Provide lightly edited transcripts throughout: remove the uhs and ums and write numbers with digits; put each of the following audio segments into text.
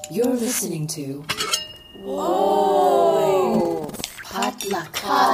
You're listening to Whoa! Potluck.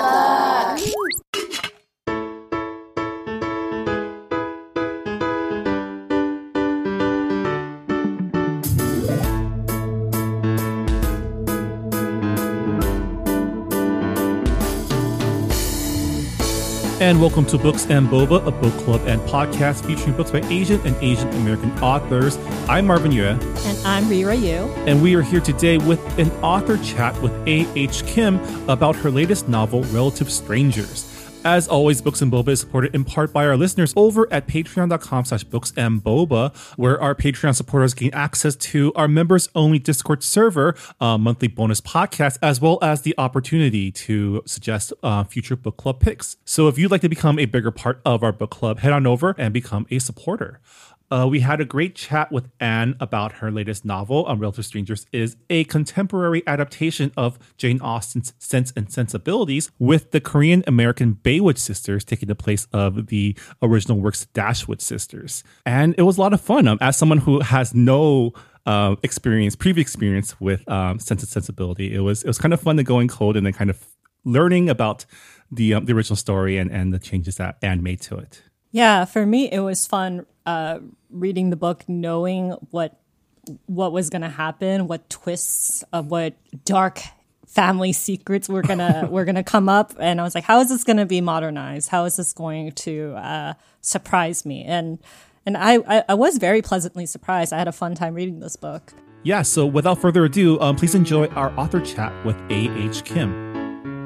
And welcome to Books and Boba, a book club and podcast featuring books by Asian and Asian American authors. I'm Marvin Yue. And I'm Rira Yu. And we are here today with an author chat with A.H. Kim about her latest novel, Relative Strangers. As always, Books and Boba is supported in part by our listeners over at patreon.com/booksandboba, where our Patreon supporters gain access to our members-only Discord server, monthly bonus podcasts, as well as the opportunity to suggest future book club picks. So if you'd like to become a bigger part of our book club, head on over and become a supporter. We had a great chat with Anne about her latest novel. Relative Strangers is a contemporary adaptation of Jane Austen's Sense and Sensibilities, with the Korean-American Baywood sisters taking the place of the original work's Dashwood sisters. And it was a lot of fun. As someone who has no previous experience with Sense and Sensibility, it was kind of fun to go in cold and then kind of learning about the original story and the changes that Anne made to it. Yeah, for me, it was fun reading the book, knowing what was going to happen, what twists of what dark family secrets were gonna come up, and I was like, how is this going to be modernized? How is this going to surprise me? And I was very pleasantly surprised. I had a fun time reading this book. Yeah, so without further ado, please enjoy our author chat with A.H. Kim.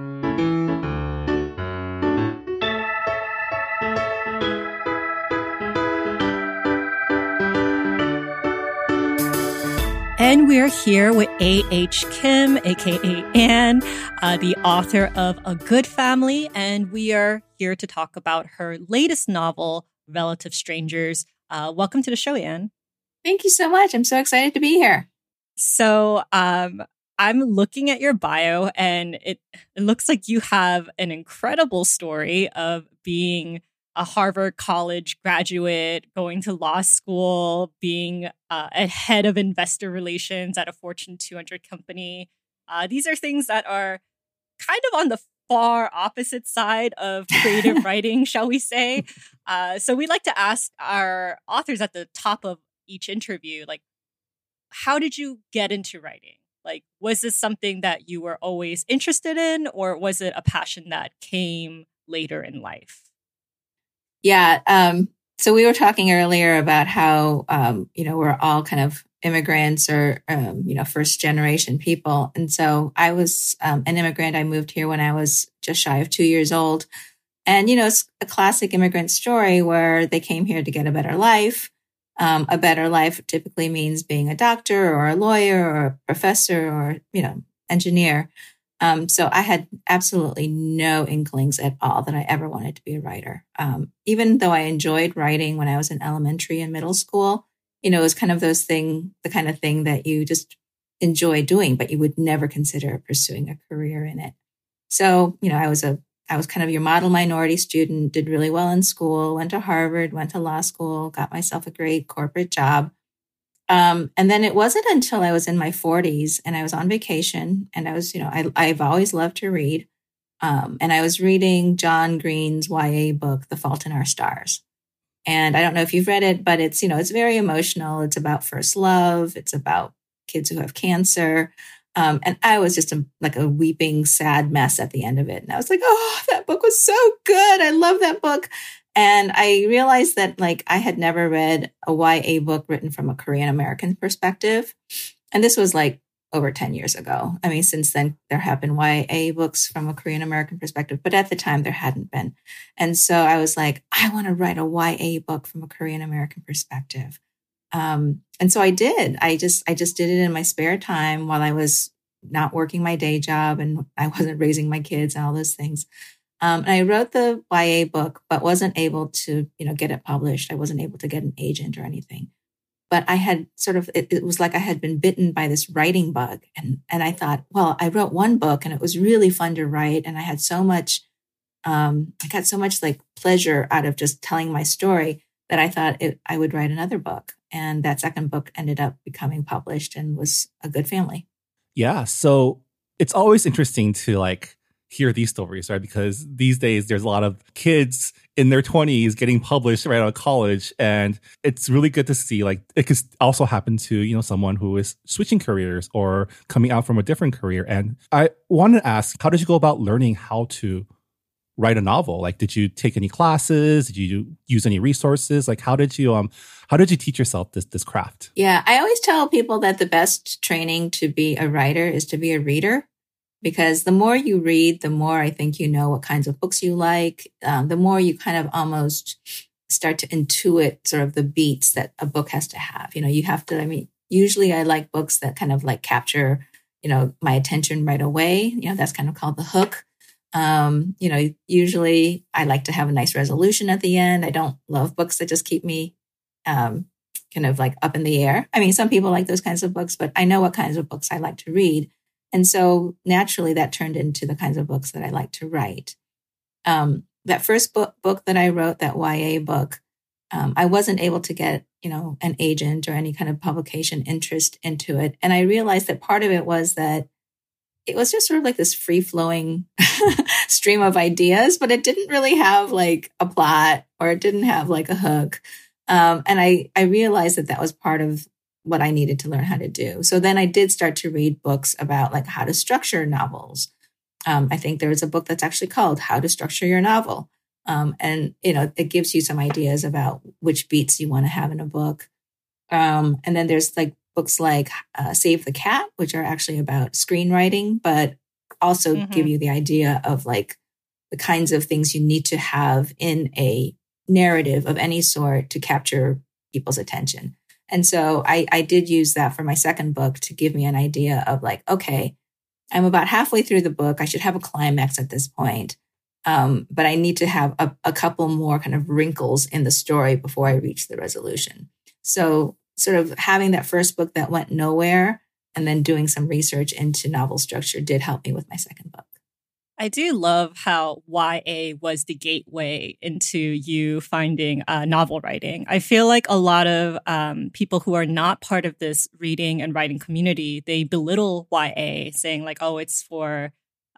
And we're here with A.H. Kim, aka Anne, the author of A Good Family, and we are here to talk about her latest novel, Relative Strangers. Welcome to the show, Anne. Thank you so much. I'm so excited to be here. So I'm looking at your bio, and it looks like you have an incredible story of being a Harvard College graduate, going to law school, being a head of investor relations at a Fortune 200 company. These are things that are kind of on the far opposite side of creative writing, shall we say. So we like to ask our authors at the top of each interview, like, how did you get into writing? Like, was this something that you were always interested in, or was it a passion that came later in life? Yeah. So we were talking earlier about how, we're all kind of immigrants or, first generation people. And so I was an immigrant. I moved here when I was just shy of 2 years old. And, it's a classic immigrant story where they came here to get a better life. A better life typically means being a doctor or a lawyer or a professor or, engineer. So I had absolutely no inklings at all that I ever wanted to be a writer. Even though I enjoyed writing when I was in elementary and middle school, it was kind of the kind of thing that you just enjoy doing, but you would never consider pursuing a career in it. So, I was kind of your model minority student, did really well in school, went to Harvard, went to law school, got myself a great corporate job. And then it wasn't until I was in my 40s and I was on vacation and I was, I've always loved to read. And I was reading John Green's YA book, The Fault in Our Stars. And I don't know if you've read it, but it's, it's very emotional. It's about first love. It's about kids who have cancer. And I was just like a weeping, sad mess at the end of it. And I was like, oh, that book was so good. I love that book. And I realized that I had never read a YA book written from a Korean American perspective. And this was over 10 years ago. I mean, since then there have been YA books from a Korean American perspective, but at the time there hadn't been. And so I was like, I want to write a YA book from a Korean American perspective. And so I did. I just did it in my spare time while I was not working my day job and I wasn't raising my kids and all those things. And I wrote the YA book, but wasn't able to, get it published. I wasn't able to get an agent or anything. But I had it was like I had been bitten by this writing bug. And I thought, well, I wrote one book and it was really fun to write. And I had so much, I got so much pleasure out of just telling my story that I thought I would write another book. And that second book ended up becoming published and was a good family. Yeah. So it's always interesting to like hear these stories, right? Because these days there's a lot of kids in their 20s getting published right out of college. And it's really good to see like it could also happen to, you know, someone who is switching careers or coming out from a different career. And I wanted to ask, how did you go about learning how to write a novel? Like, did you take any classes? Did you use any resources? Like, how did you teach yourself this craft? Yeah, I always tell people that the best training to be a writer is to be a reader, because the more you read, the more I think you know what kinds of books you like. The more you kind of almost start to intuit sort of the beats that a book has to have. You know, you have to, I mean, usually I like books that kind of like capture, you know, my attention right away. You know, that's kind of called the hook. You know, usually I like to have a nice resolution at the end. I don't love books that just keep me kind of like up in the air. I mean, some people like those kinds of books, but I know what kinds of books I like to read. And so naturally that turned into the kinds of books that I like to write. That first book that I wrote, that YA book, I wasn't able to get, you know, an agent or any kind of publication interest into it. And I realized that part of it was that it was just sort of like this free flowing stream of ideas, but it didn't really have like a plot, or it didn't have like a hook. And I realized that was part of what I needed to learn how to do. So then I did start to read books about like how to structure novels. I think there's a book that's actually called How to Structure Your Novel. And, you know, it gives you some ideas about which beats you want to have in a book. And then there's like books like Save the Cat, which are actually about screenwriting, but also give you the idea of like the kinds of things you need to have in a narrative of any sort to capture people's attention. And so I did use that for my second book to give me an idea of like, okay, I'm about halfway through the book. I should have a climax at this point. But I need to have a couple more kind of wrinkles in the story before I reach the resolution. So sort of having that first book that went nowhere and then doing some research into novel structure did help me with my second book. I do love how YA was the gateway into you finding novel writing. I feel like a lot of people who are not part of this reading and writing community, they belittle YA, saying like, "Oh, it's for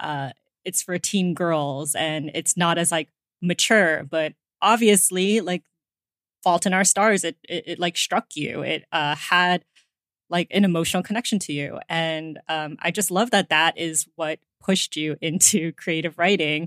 teen girls and it's not as like mature." But obviously, like Fault in Our Stars, it like struck you. It had like an emotional connection to you, and I just love that is what pushed you into creative writing.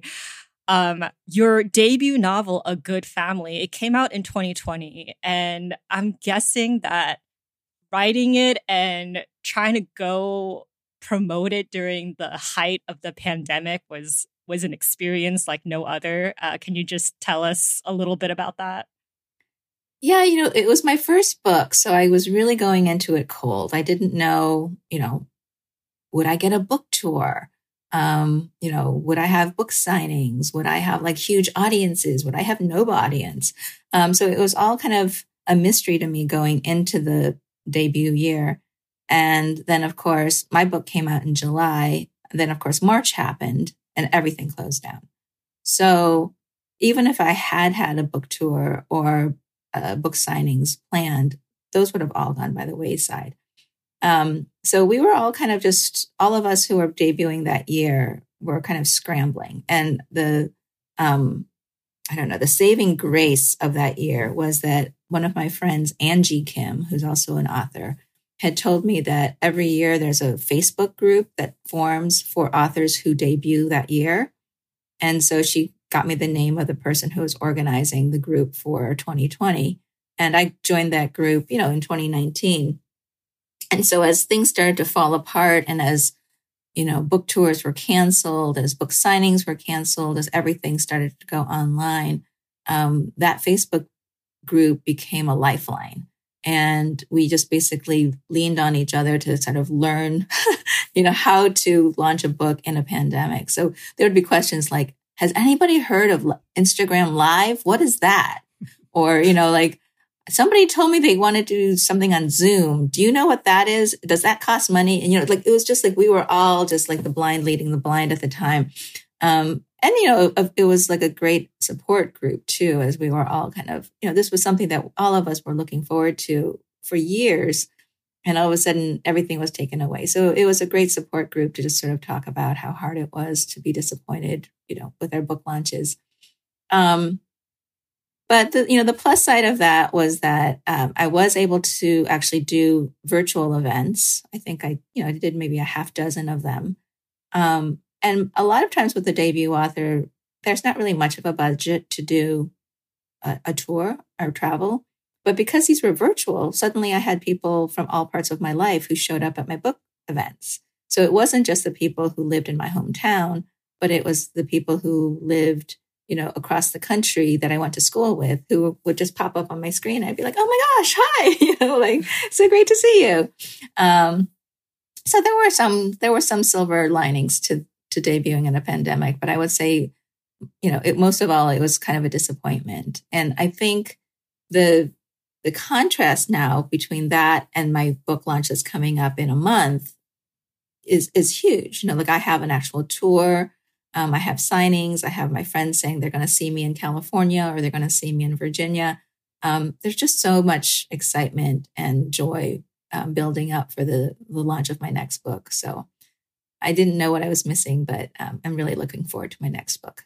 Your debut novel, A Good Family, it came out in 2020. And I'm guessing that writing it and trying to go promote it during the height of the pandemic was an experience like no other. Can you just tell us a little bit about that? Yeah, you know, it was my first book, so I was really going into it cold. I didn't know, you know, would I get a book tour? You know, would I have book signings? Would I have like huge audiences? Would I have no audience? So it was all kind of a mystery to me going into the debut year. And then, of course, my book came out in July. Then, of course, March happened and everything closed down. So even if I had a book tour or book signings planned, those would have all gone by the wayside. So we were all kind of just, all of us who were debuting that year were kind of scrambling. And the saving grace of that year was that one of my friends, Angie Kim, who's also an author, had told me that every year there's a Facebook group that forms for authors who debut that year. And so she got me the name of the person who was organizing the group for 2020. And I joined that group, you know, in 2019. And so as things started to fall apart and as, you know, book tours were canceled, as book signings were canceled, as everything started to go online, that Facebook group became a lifeline. And we just basically leaned on each other to sort of learn, you know, how to launch a book in a pandemic. So there would be questions like, has anybody heard of Instagram Live? What is that? Or, you know, like, somebody told me they wanted to do something on Zoom. Do you know what that is? Does that cost money? And, you know, like, it was just like, we were all just like the blind leading the blind at the time. And, you know, it was like a great support group too, as we were all kind of, you know, this was something that all of us were looking forward to for years. And all of a sudden, everything was taken away. So it was a great support group to just sort of talk about how hard it was to be disappointed, with our book launches. But the plus side of that was that I was able to actually do virtual events. I think I did maybe a half dozen of them. And a lot of times with the debut author, there's not really much of a budget to do a tour or travel. But because these were virtual, suddenly I had people from all parts of my life who showed up at my book events. So it wasn't just the people who lived in my hometown, but it was the people who lived, across the country that I went to school with, who would just pop up on my screen. I'd be like, oh my gosh, hi, so great to see you. So there were some silver linings to debuting in a pandemic, but I would say, most of all, it was kind of a disappointment. And I think the contrast now between that and my book launch that's coming up in a month is huge. I have an actual tour. I have signings. I have my friends saying they're going to see me in California or they're going to see me in Virginia. There's just so much excitement and joy building up for the launch of my next book. So I didn't know what I was missing, but I'm really looking forward to my next book.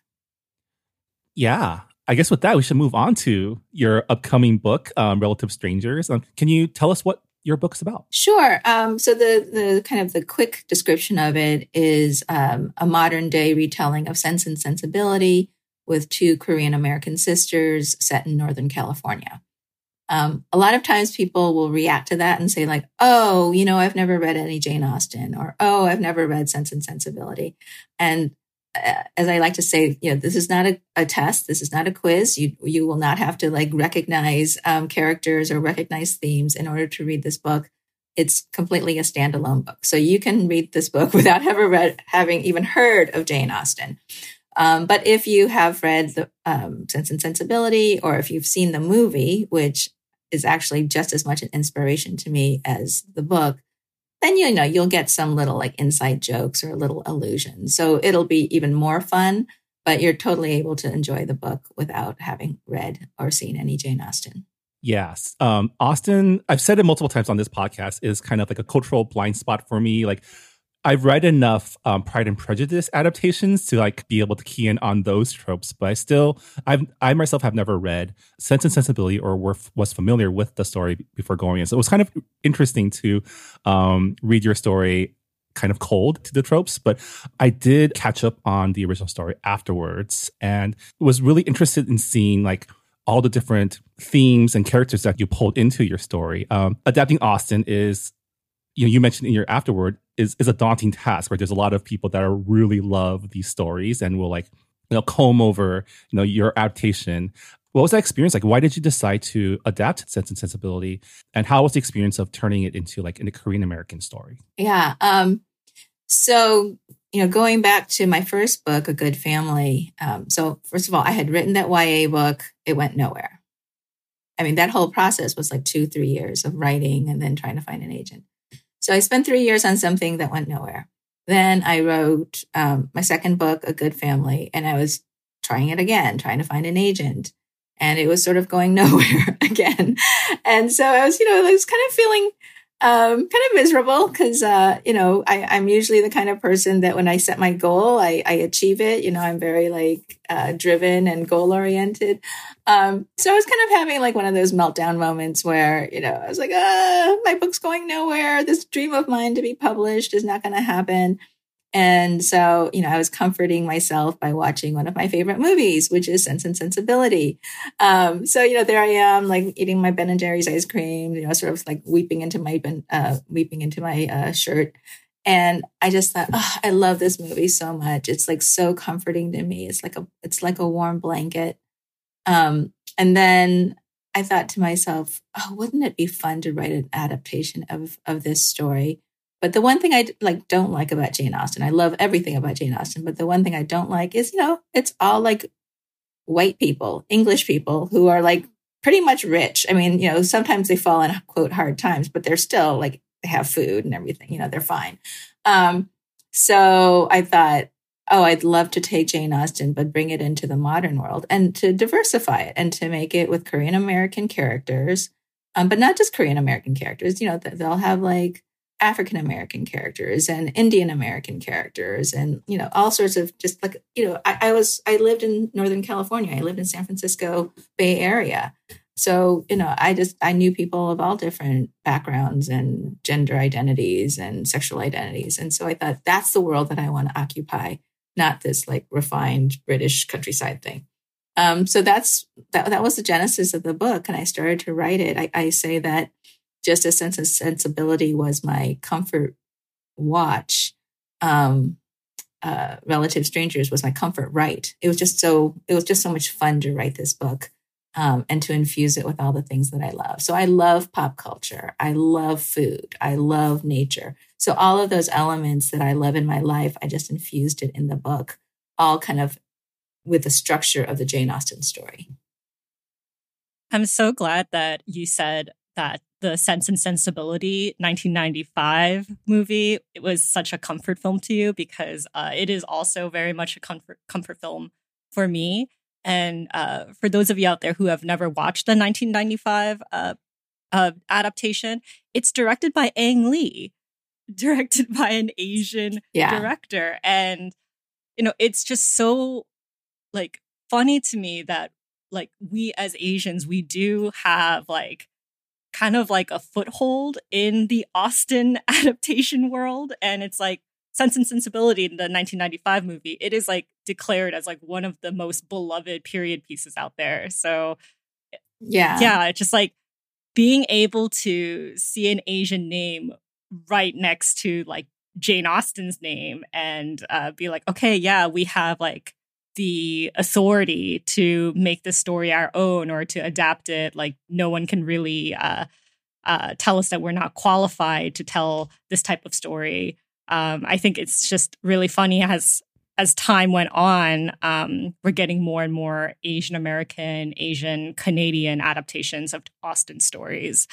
Yeah. I guess with that, we should move on to your upcoming book, Relative Strangers. Can you tell us what your book's about? Sure. So the kind of the quick description of it is a modern day retelling of Sense and Sensibility with two Korean American sisters set in Northern California. A lot of times people will react to that and say like, oh, I've never read any Jane Austen, or, oh, I've never read Sense and Sensibility. And as I like to say, this is not a test. This is not a quiz. You will not have to recognize characters or recognize themes in order to read this book. It's completely a standalone book. So you can read this book without having even heard of Jane Austen. But if you have read the Sense and Sensibility, or if you've seen the movie, which is actually just as much an inspiration to me as the book, then you'll get some little inside jokes or little allusions. So it'll be even more fun, but you're totally able to enjoy the book without having read or seen any Jane Austen. Yes. Austen, I've said it multiple times on this podcast, is kind of like a cultural blind spot for me. I've read enough Pride and Prejudice adaptations to be able to key in on those tropes, but I myself have never read Sense and Sensibility or was familiar with the story before going in. So it was kind of interesting to read your story kind of cold to the tropes, but I did catch up on the original story afterwards and was really interested in seeing all the different themes and characters that you pulled into your story. Adapting Austen is, you mentioned in your afterword, is a daunting task, right? There's a lot of people that really love these stories and will comb over, your adaptation. What was that experience like? Why did you decide to adapt Sense and Sensibility? And how was the experience of turning it into in a Korean American story? Yeah. So, going back to my first book, A Good Family. So first of all, I had written that YA book. It went nowhere. I mean, that whole process was 2-3 years of writing and then trying to find an agent. So I spent 3 years on something that went nowhere. Then I wrote my second book, A Good Family, and I was trying it again, trying to find an agent. And it was sort of going nowhere again. And so I was, kind of feeling kind of miserable because, I'm usually the kind of person that when I set my goal, I achieve it. I'm very driven and goal oriented. So I was kind of having one of those meltdown moments where, I was like, my book's going nowhere. This dream of mine to be published is not going to happen. And so, I was comforting myself by watching one of my favorite movies, which is Sense and Sensibility. So, there I am, eating my Ben and Jerry's ice cream, sort of weeping into my shirt. And I just thought, I love this movie so much. It's so comforting to me. It's like a warm blanket. And then I thought to myself, wouldn't it be fun to write an adaptation of this story? But the one thing I don't like about Jane Austen, I love everything about Jane Austen, but the one thing I don't like is, it's all white people, English people who are pretty much rich. I mean, sometimes they fall in quote hard times, but they're still they have food and everything, they're fine. So I thought, I'd love to take Jane Austen, but bring it into the modern world and to diversify it and to make it with Korean American characters. But not just Korean American characters. You know, they'll have like African American characters and Indian American characters, and you know, all sorts of just like, you know, I lived in Northern California. I lived in San Francisco Bay Area. So, you know, I knew people of all different backgrounds and gender identities and sexual identities. And so I thought that's the world that I want to occupy, not this like refined British countryside thing. So that was the genesis of the book. And I started to write it. I say that Just a Sense of Sensibility was my comfort watch. Relative Strangers was my comfort write. It was just so much fun to write this book. And to infuse it with all the things that I love. So I love pop culture. I love food. I love nature. So all of those elements that I love in my life, I just infused it in the book, all kind of with the structure of the Jane Austen story. I'm so glad that you said that the Sense and Sensibility 1995 movie, it was such a comfort film to you, because it is also very much a comfort film for me. And for those of you out there who have never watched the 1995 adaptation, it's directed by Ang Lee, directed by an Asian director. And, you know, it's just so like funny to me that like we as Asians, we do have like kind of like a foothold in the Austen adaptation world. And it's like, Sense and Sensibility, the 1995 movie, it is like declared as like one of the most beloved period pieces out there. So yeah, just like being able to see an Asian name right next to like Jane Austen's name and be like, okay, yeah, we have like the authority to make the story our own or to adapt it. Like no one can really tell us that we're not qualified to tell this type of story. I think it's just really funny as time went on, we're getting more and more Asian American, Asian Canadian adaptations of Austen stories.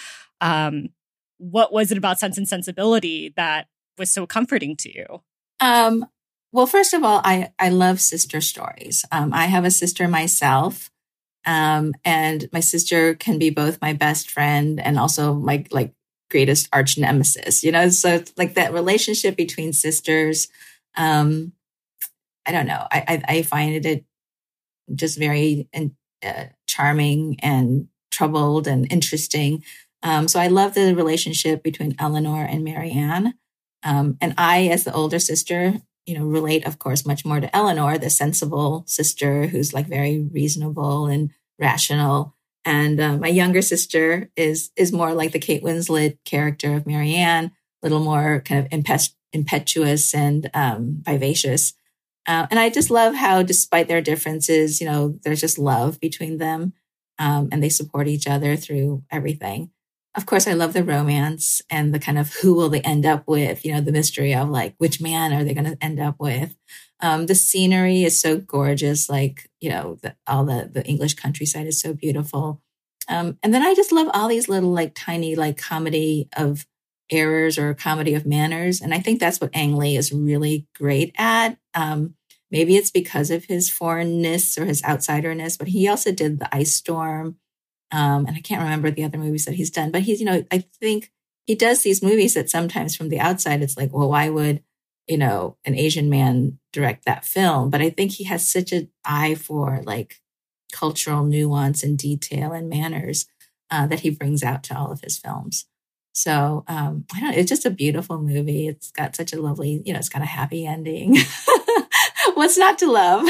What was it about Sense and Sensibility that was so comforting to you? Well, first of all, I love sister stories. I have a sister myself, and my sister can be both my best friend and also my greatest arch nemesis, you know? So it's like that relationship between sisters. I don't know. I find it just very charming and troubled and interesting. So I love the relationship between Eleanor and Marianne. And I, as the older sister, you know, relate, of course, much more to Eleanor, the sensible sister who's like very reasonable and rational. And my younger sister is more like the Kate Winslet character of Marianne, a little more kind of impetuous and vivacious. And I just love how, despite their differences, you know, there's just love between them, and they support each other through everything. Of course, I love the romance and the kind of who will they end up with, you know, the mystery of like, which man are they going to end up with? The scenery is so gorgeous. Like, you know, all the English countryside is so beautiful. And then I just love all these little like tiny like comedy of errors or comedy of manners. And I think that's what Ang Lee is really great at. Maybe it's because of his foreignness or his outsiderness, but he also did The Ice Storm. And I can't remember the other movies that he's done, but he's, you know, I think he does these movies that sometimes from the outside, it's like, well, why would, you know, an Asian man direct that film? But I think he has such an eye for like cultural nuance and detail and manners that he brings out to all of his films. So I don't know, it's just a beautiful movie. It's got such a lovely, you know, it's got a happy ending. What's not to love?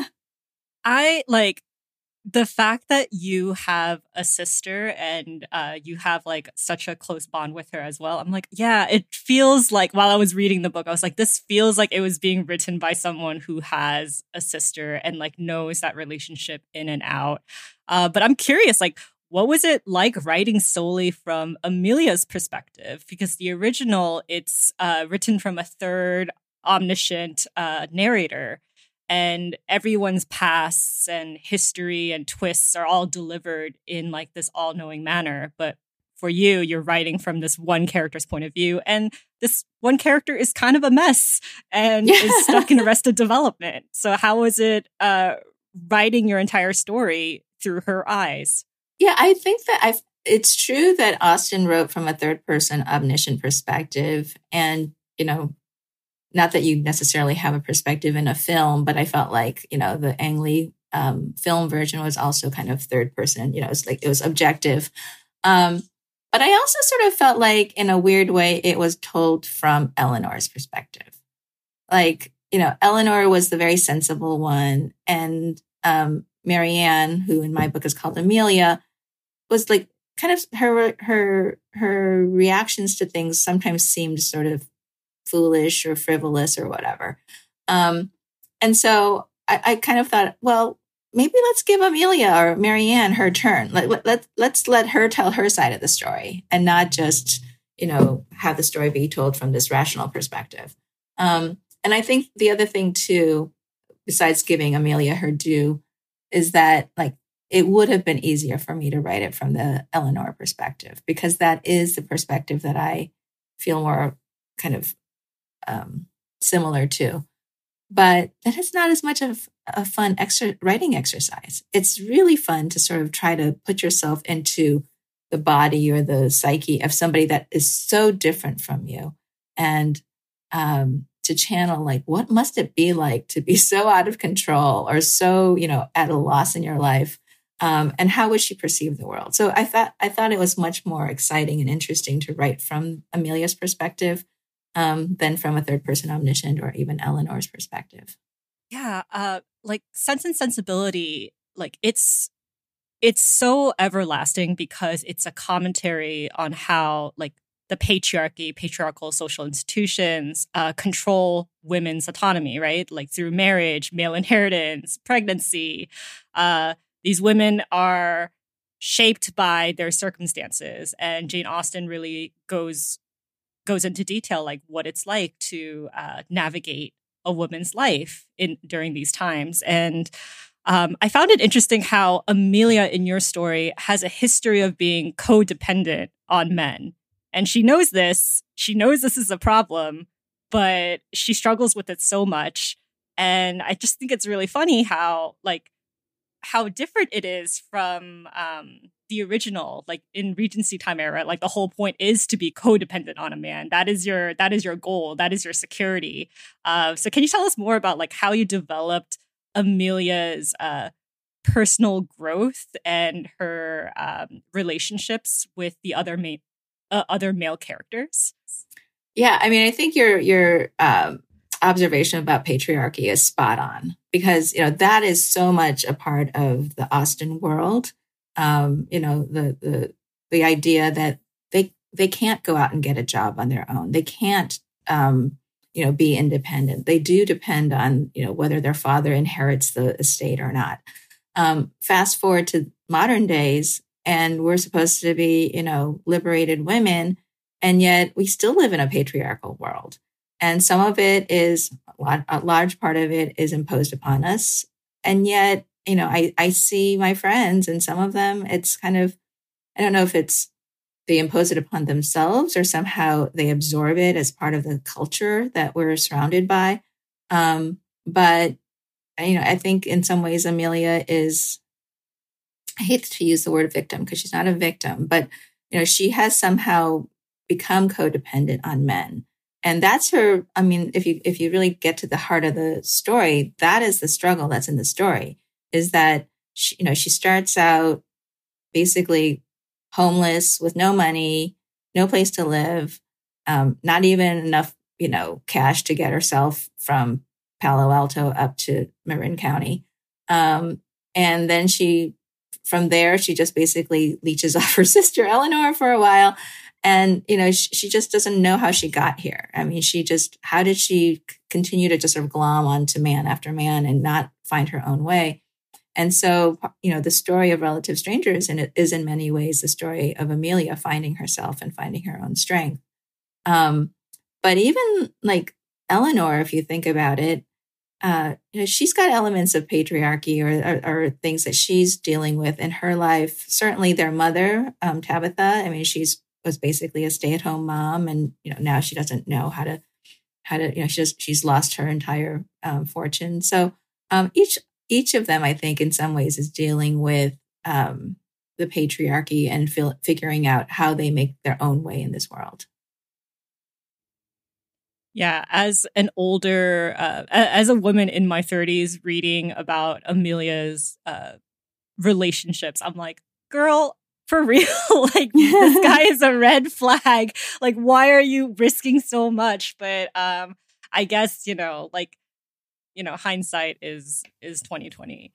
I like the fact that you have a sister and you have like such a close bond with her as well. I'm like, yeah, it feels like while I was reading the book, I was like, this feels like it was being written by someone who has a sister and like knows that relationship in and out. But I'm curious, like, what was it like writing solely from Amelia's perspective? Because the original, it's written from a third omniscient narrator. And everyone's pasts and history and twists are all delivered in like this all-knowing manner. But for you, you're writing from this one character's point of view. And this one character is kind of a mess and is stuck in Arrested Development. So how was it writing your entire story through her eyes? Yeah, I think that it's true that Austen wrote from a third person omniscient perspective. And, not that you necessarily have a perspective in a film, but I felt like, the Ang Lee film version was also kind of third person, it was objective. But I also sort of felt like in a weird way, it was told from Eleanor's perspective. Like, Eleanor was the very sensible one. And Marianne, who in my book is called Amelia, was like kind of her reactions to things sometimes seemed sort of foolish or frivolous or whatever. And so I kind of thought, well, maybe let's give Amelia or Marianne her turn. Let's let her tell her side of the story and not just, have the story be told from this rational perspective. And I think the other thing too, besides giving Amelia her due, is that it would have been easier for me to write it from the Eleanor perspective, because that is the perspective that I feel more kind of similar to. But that is not as much of a fun writing exercise. It's really fun to sort of try to put yourself into the body or the psyche of somebody that is so different from you, and to channel what must it be like to be so out of control or so at a loss in your life, and how would she perceive the world? So I thought it was much more exciting and interesting to write from Amelia's perspective than from a third person omniscient or even Eleanor's perspective. Yeah, Sense and Sensibility, it's so everlasting because it's a commentary on how the patriarchal social institutions control women's autonomy, right? Through marriage, male inheritance, pregnancy. These women are shaped by their circumstances, and Jane Austen really goes into detail what it's like to navigate a woman's life during these times. And I found it interesting how Amelia in your story has a history of being codependent on men. And she knows this. She knows this is a problem, but she struggles with it so much. And I just think it's really funny how different it is from the original, in Regency time era. The whole point is to be codependent on a man. That is your goal. That is your security. So can you tell us more about how you developed Amelia's personal growth and her relationships with the other male characters? Yeah, I mean, I think your observation about patriarchy is spot on, because that is so much a part of the Austen world. The idea that they can't go out and get a job on their own. They can't be independent. They do depend on whether their father inherits the estate or not. Fast forward to modern days, and we're supposed to be liberated women, and yet we still live in a patriarchal world. And some of it is, a large part of it is imposed upon us. And yet, I see my friends, and some of them, it's kind of, I don't know if it's they impose it upon themselves or somehow they absorb it as part of the culture that we're surrounded by. But, I think in some ways Amelia is, I hate to use the word victim because she's not a victim, but, she has somehow become codependent on men. And that's her. I mean, if you really get to the heart of the story, that is the struggle that's in the story, is that she starts out basically homeless with no money, no place to live, not even enough, cash to get herself from Palo Alto up to Marin County. And then from there, she just basically leeches off her sister Eleanor for a while. And, she just doesn't know how she got here. I mean, how did she continue to just sort of glom onto man after man and not find her own way? And so, the story of Relative Strangers, and it is in many ways the story of Amelia finding herself and finding her own strength. But even Eleanor, if you think about it, she's got elements of patriarchy or things that she's dealing with in her life. Certainly their mother, Tabitha, I mean, was basically a stay-at-home mom, and now she doesn't know how to she's lost her entire fortune. So each of them, I think, in some ways is dealing with the patriarchy and figuring out how they make their own way in this world. Yeah, as an older, as a woman in my 30s reading about Amelia's relationships, I'm like, girl, for real? Like, this guy is a red flag. Like, why are you risking so much? But I guess, hindsight is 2020.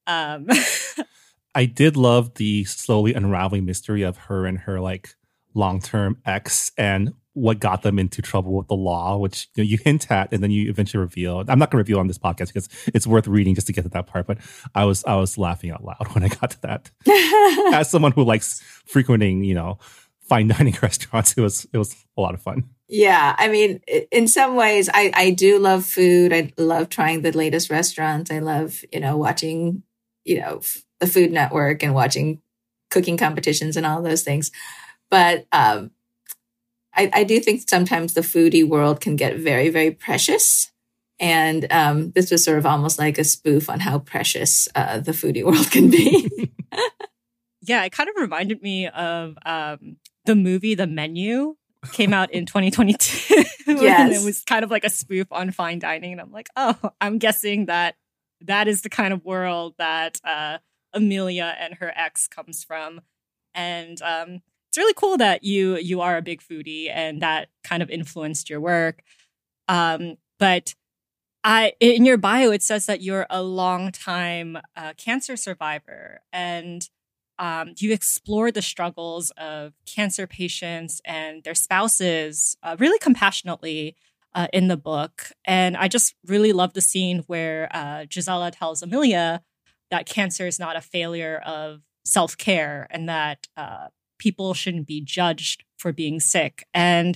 I did love the slowly unraveling mystery of her and her like long-term ex and what got them into trouble with the law, which you hint at and then you eventually reveal. I'm not going to reveal on this podcast because it's worth reading just to get to that part. But I was laughing out loud when I got to that. As someone who likes frequenting, fine dining restaurants, it was a lot of fun. Yeah, I mean, in some ways, I do love food. I love trying the latest restaurants. I love watching the Food Network and watching cooking competitions and all those things. But I do think sometimes the foodie world can get very, very precious. And this was sort of almost like a spoof on how precious the foodie world can be. Yeah, it kind of reminded me of the movie The Menu. Came out in 2022. Yes. And it was kind of like a spoof on fine dining. And I'm like, oh, I'm guessing that is the kind of world that Amelia and her ex comes from. And it's really cool that you are a big foodie and that kind of influenced your work. But in your bio, it says that you're a longtime cancer survivor, and you explore the struggles of cancer patients and their spouses really compassionately in the book. And I just really love the scene where Gisela tells Amelia that cancer is not a failure of self-care and that people shouldn't be judged for being sick. And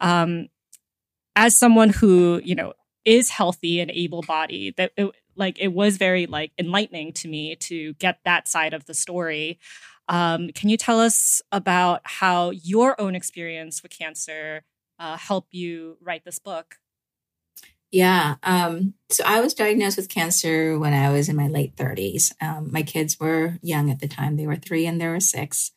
as someone who, is healthy and able-bodied, that it was very enlightening to me to get that side of the story. Can you tell us about how your own experience with cancer helped you write this book? Yeah. So I was diagnosed with cancer when I was in my late 30s. My kids were young at the time. They were 3 and they were 6.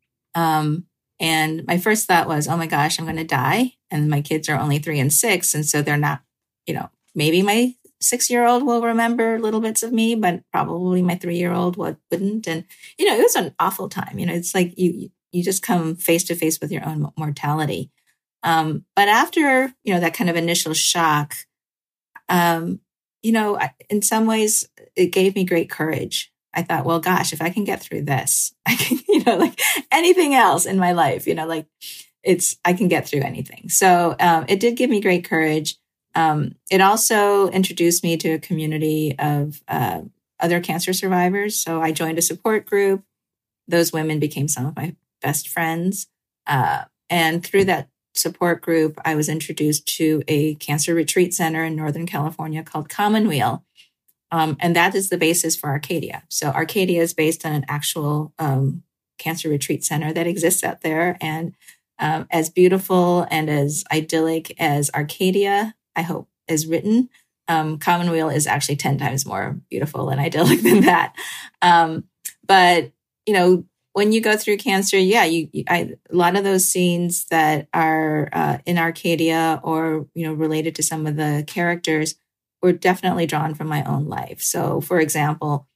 And my first thought was, oh my gosh, I'm going to die. And my kids are only 3 and 6. And so they're not, maybe my 6-year-old will remember little bits of me, but probably my 3-year-old wouldn't. And, it was an awful time. It's like you just come face to face with your own mortality. But after, that kind of initial shock, in some ways it gave me great courage. I thought, well, gosh, if I can get through this, I can, like anything else in my life, I can get through anything. So it did give me great courage. It also introduced me to a community of other cancer survivors. So I joined a support group. Those women became some of my best friends. And through that support group, I was introduced to a cancer retreat center in Northern California called Commonweal. And that is the basis for Arcadia. So Arcadia is based on an actual cancer retreat center that exists out there. And as beautiful and as idyllic as Arcadia, I hope, is written, Commonweal is actually 10 times more beautiful and idyllic than that. But, when you go through cancer, a lot of those scenes that are in Arcadia or, related to some of the characters were definitely drawn from my own life. So, for example,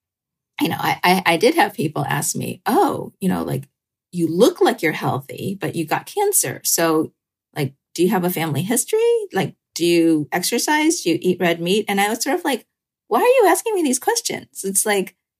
I did have people ask me, oh, you look like you're healthy, but you got cancer. So, do you have a family history? Do you exercise? Do you eat red meat? And I was sort of like, why are you asking me these questions? It's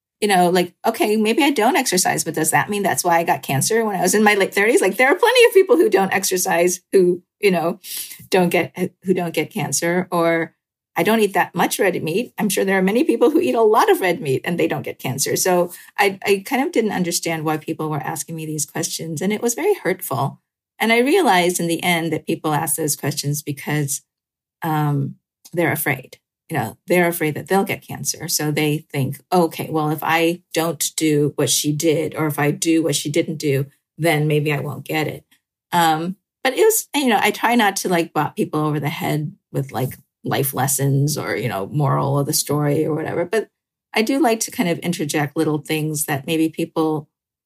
okay, maybe I don't exercise, but does that mean that's why I got cancer when I was in my late 30s? There are plenty of people who don't exercise who, don't get cancer, or I don't eat that much red meat. I'm sure there are many people who eat a lot of red meat and they don't get cancer. So I kind of didn't understand why people were asking me these questions. And it was very hurtful. And I realized in the end that people ask those questions because they're afraid. They're afraid that they'll get cancer. So they think, okay, well, if I don't do what she did, or if I do what she didn't do, then maybe I won't get it. But it was, I try not to bop people over the head with life lessons or, moral of the story or whatever. But I do like to kind of interject little things that maybe people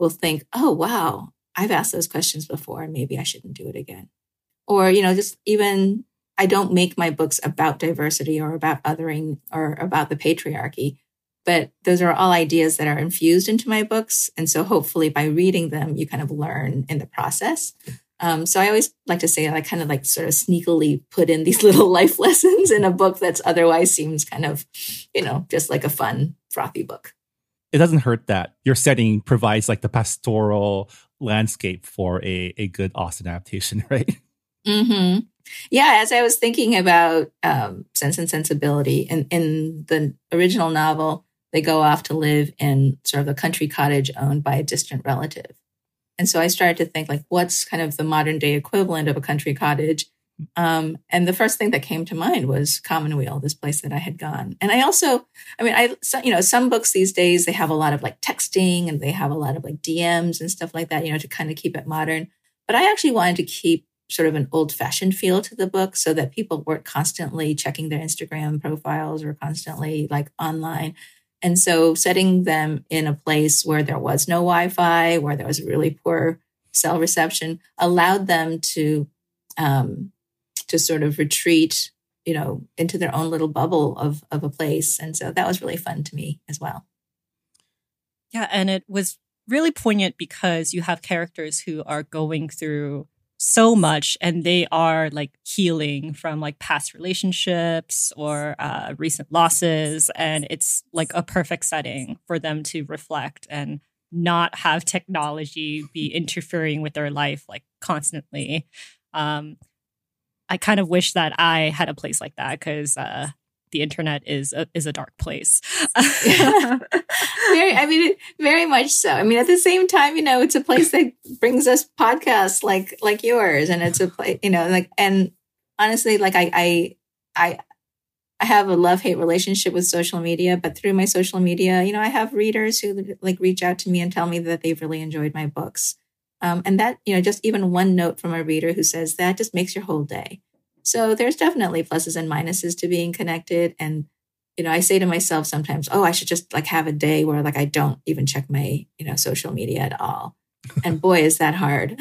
will think, oh, wow, I've asked those questions before and maybe I shouldn't do it again. Or, you know, just even I don't make my books about diversity or about othering or about the patriarchy, but those are all ideas that are infused into my books. And so hopefully by reading them, you kind of learn in the process. So I always like to say I kind of like sort of sneakily put in these little life lessons in a book that's otherwise seems kind of, you know, just like a fun, frothy book. It doesn't hurt that your setting provides like the pastoral landscape for a good Austen adaptation, right? Mm-hmm. Yeah, as I was thinking about Sense and Sensibility, in the original novel, they go off to live in sort of a country cottage owned by a distant relative. And so I started to think, like, what's kind of the modern day equivalent of a country cottage? And the first thing that came to mind was Commonweal, this place that I had gone. And I also, some books these days, they have a lot of like texting and they have a lot of like DMs and stuff like that, you know, to kind of keep it modern. But I actually wanted to keep sort of an old fashioned feel to the book so that people weren't constantly checking their Instagram profiles or constantly like online. And so setting them in a place where there was no Wi-Fi, where there was really poor cell reception, allowed them to sort of retreat, you know, into their own little bubble of a place. And so that was really fun to me as well. Yeah, and it was really poignant because you have characters who are going through so much and they are like healing from like past relationships or recent losses. And it's like a perfect setting for them to reflect and not have technology be interfering with their life like constantly. I kind of wish that I had a place like that because the internet is a dark place. Very much so. I mean, at the same time, you know, it's a place that brings us podcasts like yours, and it's a place, you know, like, and honestly, like I have a love-hate relationship with social media, but through my social media, you know, I have readers who like reach out to me and tell me that they've really enjoyed my books. And that, you know, just even one note from a reader who says that just makes your whole day. So there's definitely pluses and minuses to being connected. And, you know, I say to myself sometimes, oh, I should just like have a day where like I don't even check my, you know, social media at all. And boy, is that hard.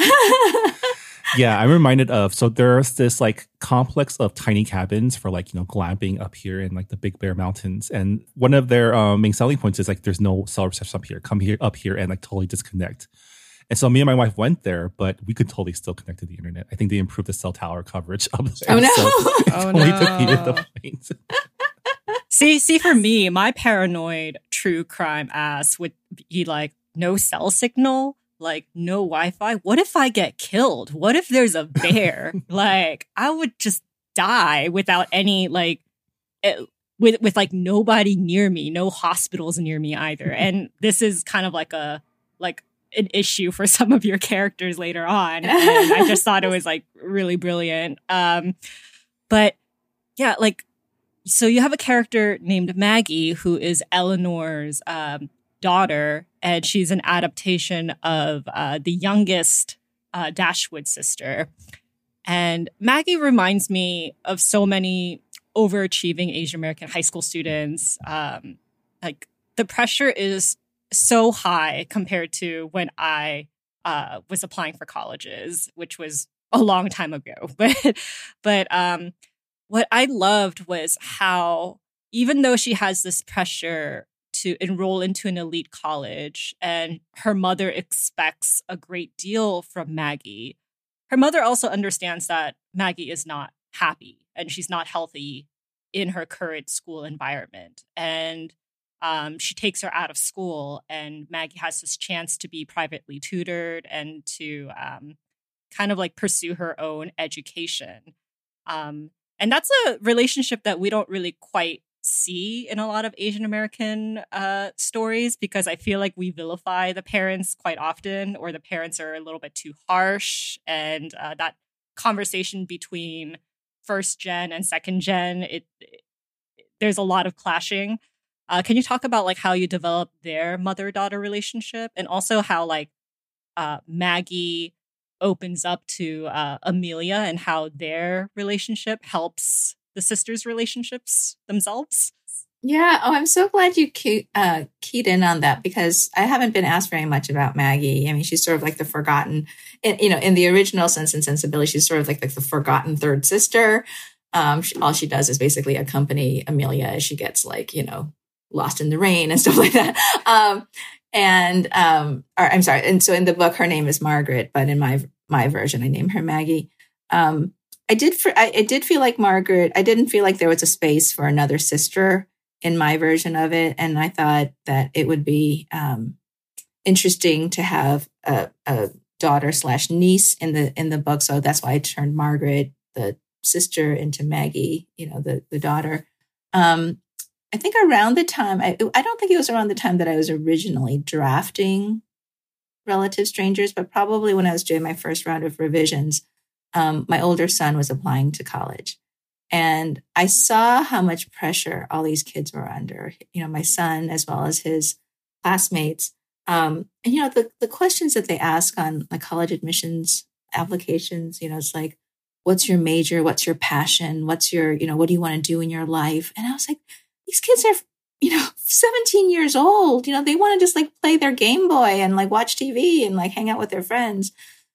Yeah, I'm reminded of, so there's this like complex of tiny cabins for like, you know, glamping up here in like the Big Bear Mountains. And one of their main selling points is like, there's no cell reception up here. Come here, up here and like totally disconnect. And so me and my wife went there, but we could totally still connect to the internet. I think they improved the cell tower coverage up there. Oh, no. So totally defeated the point. See, for me, my paranoid true crime ass would be like, no cell signal, like no Wi-Fi. What if I get killed? What if there's a bear? Like, I would just die without any, like, with like nobody near me, no hospitals near me either. And this is kind of like an issue for some of your characters later on. And I just thought it was like really brilliant. But yeah, like, so you have a character named Maggie who is Eleanor's daughter, and she's an adaptation of the youngest Dashwood sister. And Maggie reminds me of so many overachieving Asian American high school students. Like the pressure is so high compared to when I was applying for colleges, which was a long time ago. But what I loved was how, even though she has this pressure to enroll into an elite college and her mother expects a great deal from Maggie, her mother also understands that Maggie is not happy and she's not healthy in her current school environment. And she takes her out of school, and Maggie has this chance to be privately tutored and to kind of like pursue her own education. And that's a relationship that we don't really quite see in a lot of Asian American stories, because I feel like we vilify the parents quite often, or the parents are a little bit too harsh. And that conversation between first gen and second gen, there's a lot of clashing. Can you talk about like how you develop their mother-daughter relationship, and also how like Maggie opens up to Amelia and how their relationship helps the sisters' relationships themselves? Yeah. Oh, I'm so glad you keyed in on that, because I haven't been asked very much about Maggie. I mean, she's sort of like the forgotten, in the original Sense and Sensibility, she's sort of like the forgotten third sister. All she does is basically accompany Amelia as she gets lost in the rain and stuff like that. I'm sorry. And so in the book, her name is Margaret, but in my version, I name her Maggie. I did feel like Margaret. I didn't feel like there was a space for another sister in my version of it, and I thought that it would be interesting to have a daughter / niece in the book. So that's why I turned Margaret, the sister, into Maggie, the daughter. I think around the time I don't think it was around the time that I was originally drafting Relative Strangers, but probably when I was doing my first round of revisions. My older son was applying to college, and I saw how much pressure all these kids were under, my son, as well as his classmates. And, the questions that they ask on like college admissions applications, it's like, what's your major? What's your passion? What's your, what do you want to do in your life? And I was like, these kids are, 17 years old, they want to just like play their Game Boy and like watch TV and like hang out with their friends.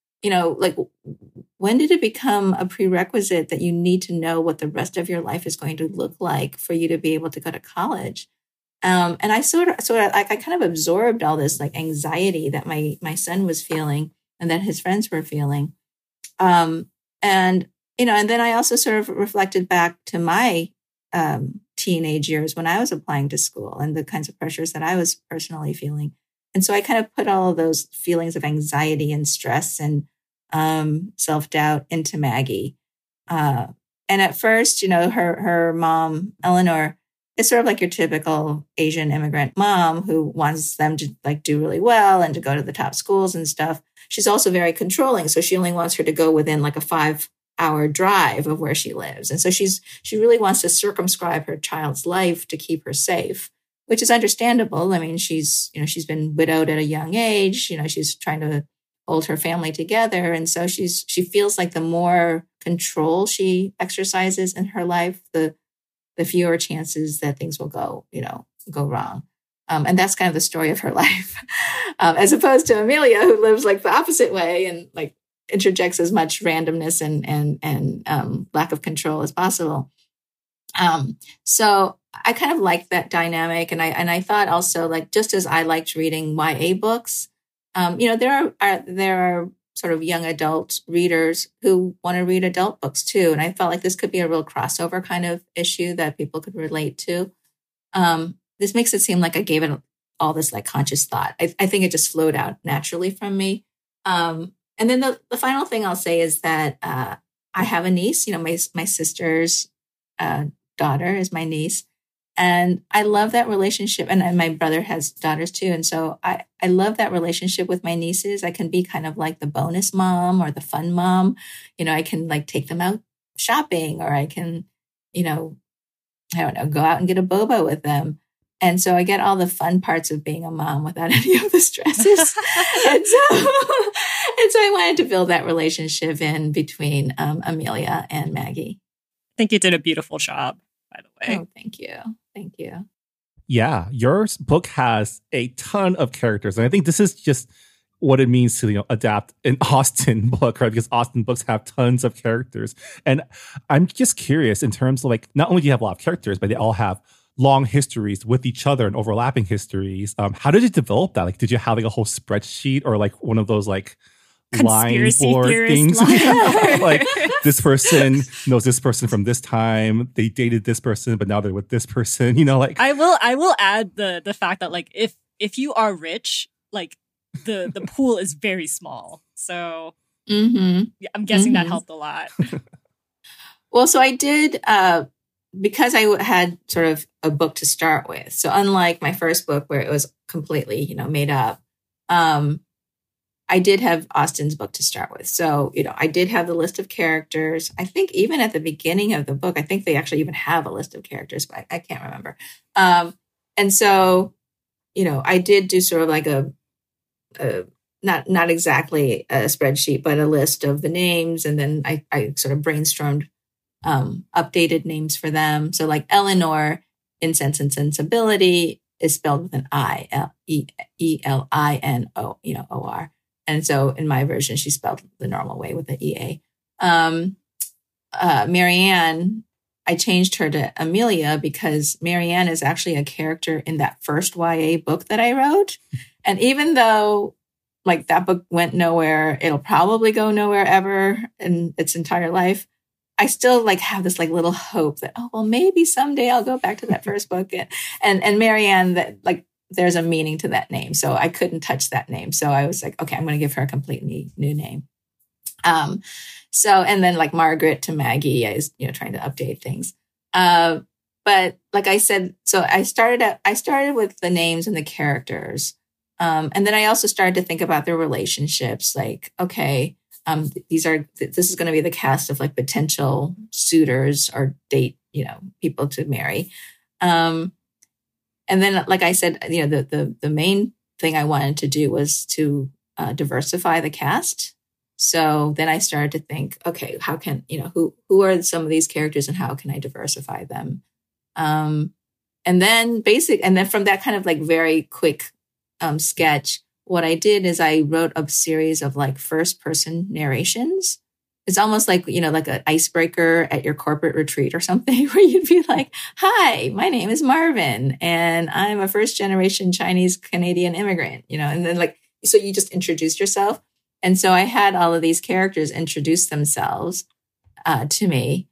When did it become a prerequisite that you need to know what the rest of your life is going to look like for you to be able to go to college? And I I kind of absorbed all this like anxiety that my son was feeling and that his friends were feeling. And then I also sort of reflected back to my teenage years when I was applying to school and the kinds of pressures that I was personally feeling. And so I kind of put all of those feelings of anxiety and stress and self-doubt into Maggie. And at first, her mom, Eleanor, is sort of like your typical Asian immigrant mom who wants them to like do really well and to go to the top schools and stuff. She's also very controlling. So she only wants her to go within like a 5-hour drive of where she lives. And so she really wants to circumscribe her child's life to keep her safe, which is understandable. I mean, she's been widowed at a young age. She's trying to hold her family together. And so she feels like the more control she exercises in her life, the fewer chances that things will go wrong. And that's kind of the story of her life, as opposed to Amelia, who lives like the opposite way and like interjects as much randomness and lack of control as possible. So I kind of liked that dynamic. And I thought also, like, just as I liked reading YA books, there are sort of young adult readers who want to read adult books too. And I felt like this could be a real crossover kind of issue that people could relate to. This makes it seem like I gave it all this like conscious thought. I think it just flowed out naturally from me. And then the final thing I'll say is that I have a niece, my sister's daughter is my niece. And I love that relationship. And my brother has daughters too. And so I love that relationship with my nieces. I can be kind of like the bonus mom or the fun mom. I can like take them out shopping, or I can, I don't know, go out and get a boba with them. And so I get all the fun parts of being a mom without any of the stresses. and so I wanted to build that relationship in between Amelia and Maggie. I think you did a beautiful job, by the way. Oh, thank you. Thank you. Yeah, your book has a ton of characters. And I think this is just what it means to adapt an Austen book, right? Because Austen books have tons of characters. And I'm just curious in terms of like, not only do you have a lot of characters, but they all have long histories with each other and overlapping histories. How did you develop that? Like, did you have like a whole spreadsheet or like one of those like conspiracy line board things? Like, this person knows this person from this time. They dated this person, but now they're with this person. Like I will add the fact that like if you are rich, like the pool is very small. So I'm guessing that helped a lot. Well, so I did. Because I had sort of a book to start with. So unlike my first book where it was completely, made up, I did have Austen's book to start with. So, I did have the list of characters. I think even at the beginning of the book, I think they actually even have a list of characters, but I can't remember. And so, I did do sort of like a not exactly a spreadsheet, but a list of the names. And then I sort of brainstormed updated names for them. So like Eleanor in Sense and Sensibility is spelled with an I, Elino, OR. And so in my version, she's spelled the normal way with the EA. Marianne, I changed her to Amelia because Marianne is actually a character in that first YA book that I wrote. And even though like that book went nowhere, it'll probably go nowhere ever in its entire life, I still like have this like little hope that, oh, well, maybe someday I'll go back to that first book. And Marianne, that like there's a meaning to that name. So I couldn't touch that name. So I was like, okay, I'm going to give her a completely new name. And then like Margaret to Maggie, I was, trying to update things. But like I said, so I started with the names and the characters. And then I also started to think about their relationships. Like, okay, this is going to be the cast of like potential suitors or date, people to marry. And then, like I said, the main thing I wanted to do was to diversify the cast. So then I started to think, okay, how can, who are some of these characters and how can I diversify them? And then from that kind of like very quick sketch, what I did is I wrote a series of like first person narrations. It's almost like, like an icebreaker at your corporate retreat or something where you'd be like, hi, my name is Marvin and I'm a first generation Chinese Canadian immigrant, and then like, so you just introduced yourself. And so I had all of these characters introduce themselves to me,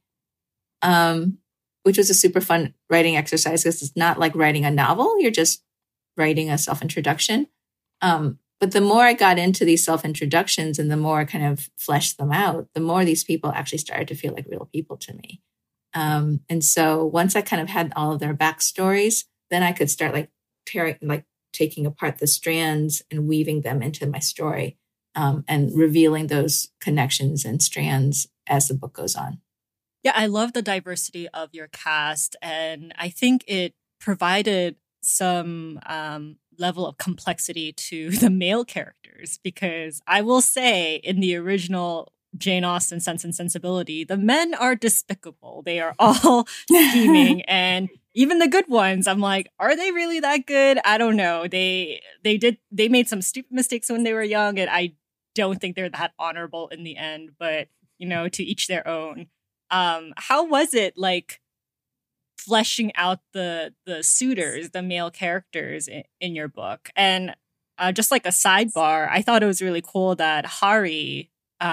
which was a super fun writing exercise because it's not like writing a novel. You're just writing a self-introduction. But the more I got into these self-introductions and the more I kind of fleshed them out, the more these people actually started to feel like real people to me. And so once I kind of had all of their backstories, then I could start taking apart the strands and weaving them into my story. And revealing those connections and strands as the book goes on. Yeah, I love the diversity of your cast. And I think it provided some level of complexity to the male characters, because I will say in the original Jane Austen Sense and Sensibility, the men are despicable. They are all scheming and even the good ones, I'm like, are they really that good? I don't know. They made some stupid mistakes when they were young, and I don't think they're that honorable in the end, but to each their own. How was it like fleshing out the suitors, the male characters in your book? And just like a sidebar, I thought it was really cool that Hari,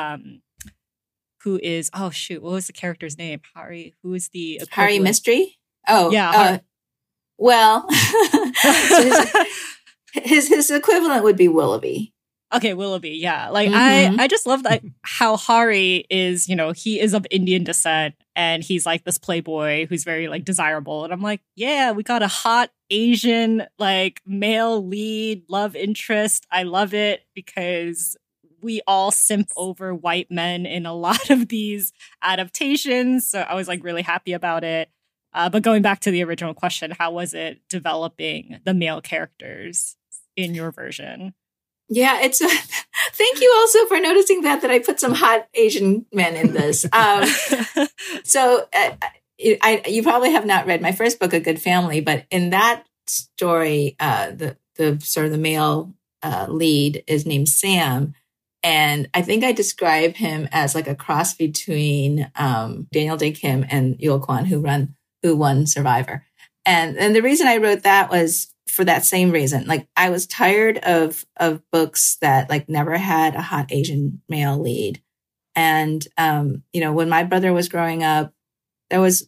who is, oh shoot, what was the character's name? Hari, who is the equivalent? Hari Mystery? Oh, yeah. Well, so his equivalent would be Willoughby. Okay, Willoughby, yeah. Like, I just love that how Hari is, he is of Indian descent and he's like this playboy who's very like desirable. And I'm like, yeah, we got a hot Asian like male lead love interest. I love it because we all simp over white men in a lot of these adaptations. So I was like really happy about it. But going back to the original question, how was it developing the male characters in your version? Yeah, thank you also for noticing that I put some hot Asian men in this. So you probably have not read my first book, A Good Family, but in that story, the sort of the male lead is named Sam. And I think I describe him as like a cross between Daniel Day Kim and Yul Kwan, who won Survivor. And the reason I wrote that was for that same reason. Like I was tired of books that like never had a hot Asian male lead. And, when my brother was growing up, there was,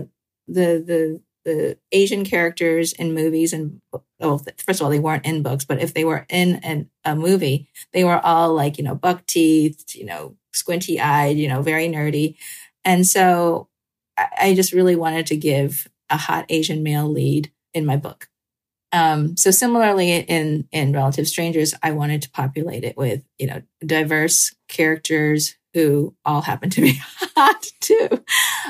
the Asian characters in movies and, first of all, they weren't in books, but if they were in a movie, they were all like, buck teeth, squinty eyed, very nerdy. And so I just really wanted to give a hot Asian male lead in my book. So similarly in Relative Strangers, I wanted to populate it with, diverse characters who all happen to be hot too.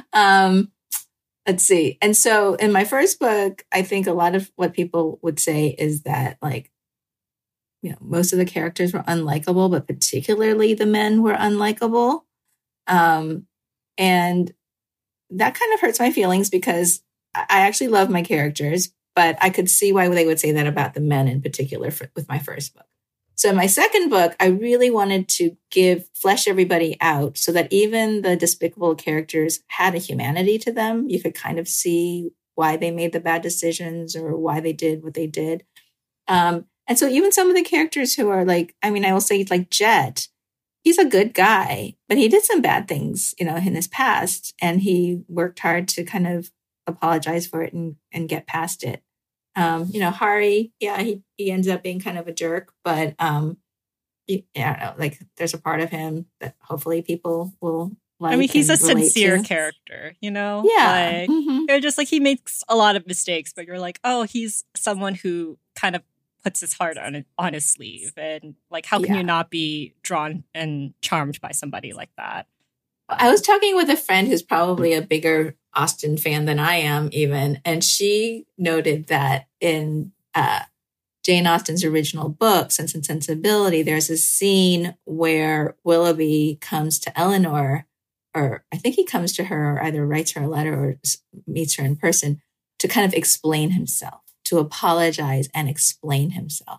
Let's see. And so in my first book, I think a lot of what people would say is that like, most of the characters were unlikable, but particularly the men were unlikable. And that kind of hurts my feelings because I actually love my characters, but I could see why they would say that about the men in particular with my first book. So in my second book, I really wanted to flesh everybody out so that even the despicable characters had a humanity to them. You could kind of see why they made the bad decisions or why they did what they did. And so even some of the characters who are like, I will say like Jet, he's a good guy, but he did some bad things, in his past, and he worked hard to kind of apologize for it and get past it. Hari, he ends up being kind of a jerk, but I don't know, like there's a part of him that hopefully people will like. He's a sincere character, Yeah. Like, You're just like, he makes a lot of mistakes, but you're like, oh, he's someone who kind of puts his heart on his sleeve. And like, how can you not be drawn and charmed by somebody like that? I was talking with a friend who's probably a bigger Austen fan than I am even, and she noted that in Jane Austen's original book, Sense and Sensibility, there's a scene where Willoughby comes to Eleanor, or I think he comes to her, or either writes her a letter or meets her in person to kind of explain himself, to apologize and explain himself.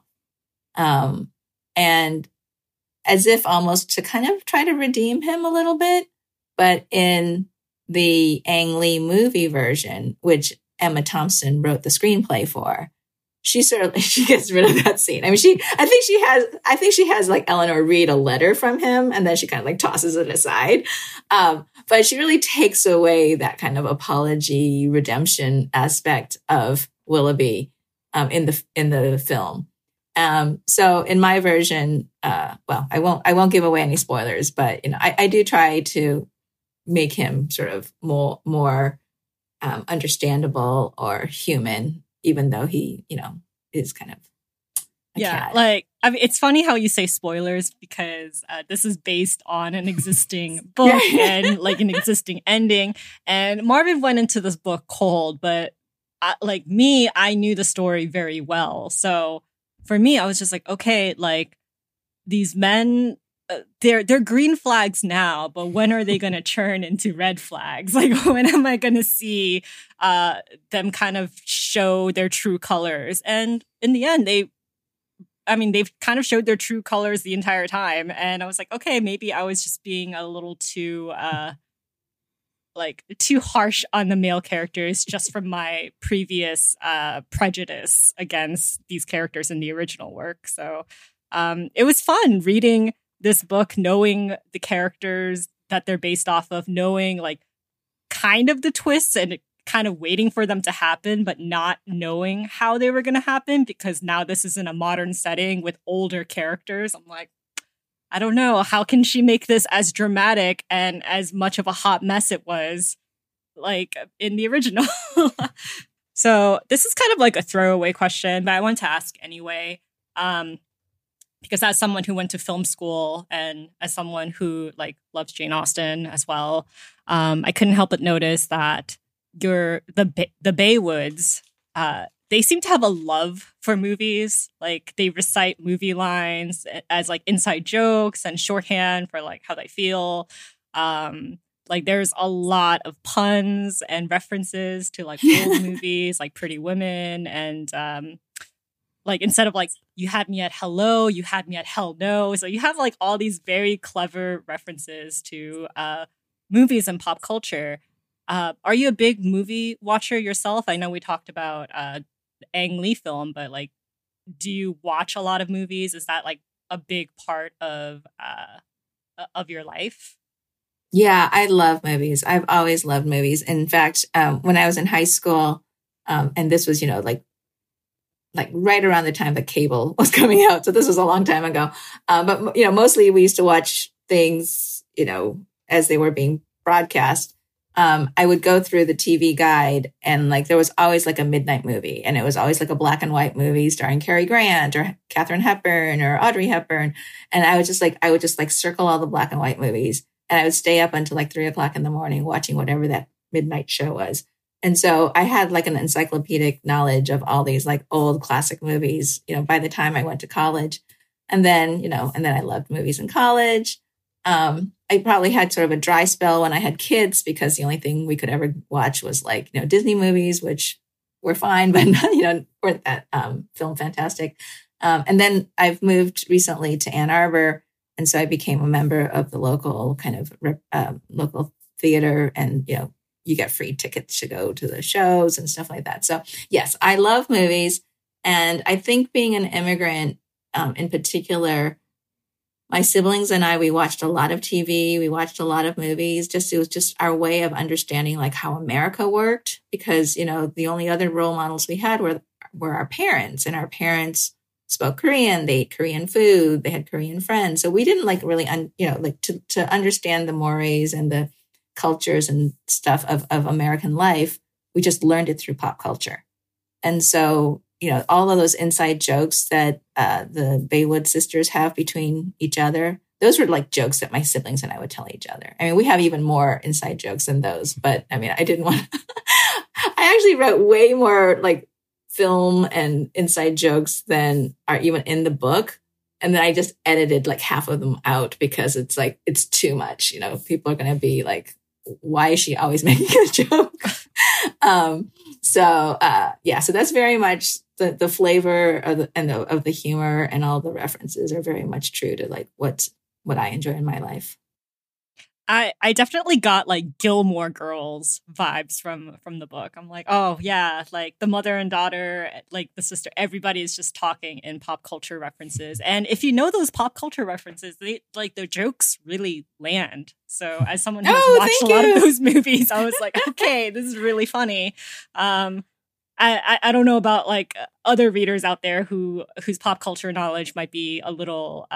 And as if almost to kind of try to redeem him a little bit. But in the Ang Lee movie version, which Emma Thompson wrote the screenplay for, she gets rid of that scene. I think she has like Eleanor read a letter from him, and then she kind of like tosses it aside. But she really takes away that kind of apology, redemption aspect of Willoughby in the film. So in my version, I won't give away any spoilers, but I do try to make him sort of more understandable or human, even though he, is kind of a cat. Like, it's funny how you say spoilers because this is based on an existing book and like an existing ending. And Marvin went into this book cold, but I knew the story very well. So for me, I was just like, okay, like these men, they're green flags now, but when are they going to turn into red flags? Like, when am I going to see them kind of show their true colors? And in the end, they've kind of showed their true colors the entire time. And I was like, okay, maybe I was just being a little too harsh on the male characters just from my previous prejudice against these characters in the original work. So it was fun reading this book, knowing the characters that they're based off of, knowing like kind of the twists and kind of waiting for them to happen, but not knowing how they were going to happen, because now this is in a modern setting with older characters. I'm like, I don't know. How can she make this as dramatic and as much of a hot mess it was like in the original? So this is kind of like a throwaway question, but I want to ask anyway. Because as someone who went to film school and as someone who like loves Jane Austen as well, I couldn't help but notice that the Baywoods, they seem to have a love for movies. Like they recite movie lines as like inside jokes and shorthand for like how they feel. Like there's a lot of puns and references to like old movies like Pretty Women and like instead of like you had me at hello, you had me at hell no. So you have like all these very clever references to movies and pop culture. Are you a big movie watcher yourself? I know we talked about Ang Lee film, but like, do you watch a lot of movies? Is that like a big part of your life? Yeah, I love movies. I've always loved movies. In fact, when I was in high school, and this was, like right around the time that cable was coming out. So this was a long time ago. But, mostly we used to watch things, as they were being broadcast. I would go through the TV guide and like, there was always like a midnight movie, and it was always like a black and white movie starring Cary Grant or Katharine Hepburn or Audrey Hepburn. And I would just circle all the black and white movies, and I would stay up until like 3:00 in the morning watching whatever that midnight show was. And so I had like an encyclopedic knowledge of all these like old classic movies, by the time I went to college. And then I loved movies in college. And I probably had sort of a dry spell when I had kids because the only thing we could ever watch was like, Disney movies, which were fine, but weren't that film fantastic. And then I've moved recently to Ann Arbor. And so I became a member of the local kind of local theater, and, you get free tickets to go to the shows and stuff like that. So yes, I love movies. And I think being an immigrant in particular, my siblings and I, we watched a lot of TV. We watched a lot of movies. It was just our way of understanding like how America worked, because, the only other role models we had were our parents, and our parents spoke Korean. They ate Korean food. They had Korean friends. So we didn't like really, to understand the mores and the cultures and stuff of American life. We just learned it through pop culture. And so, all of those inside jokes that the Baywood sisters have between each other, those were like jokes that my siblings and I would tell each other. I mean, we have even more inside jokes than those, but I mean, I didn't want I actually wrote way more like film and inside jokes than are even in the book. And then I just edited like half of them out because it's like, it's too much. People are going to be like, why is she always making a joke? So that's very much the flavor of the humor, and all the references are very much true to like what I enjoy in my life. I definitely got like Gilmore Girls vibes from the book. I'm like, oh yeah, like the mother and daughter, like the sister, everybody is just talking in pop culture references. And if you know those pop culture references, the jokes really land. So as someone who's watched a lot of those movies, I was like, okay, this is really funny. I don't know about like other readers out there whose pop culture knowledge might be a little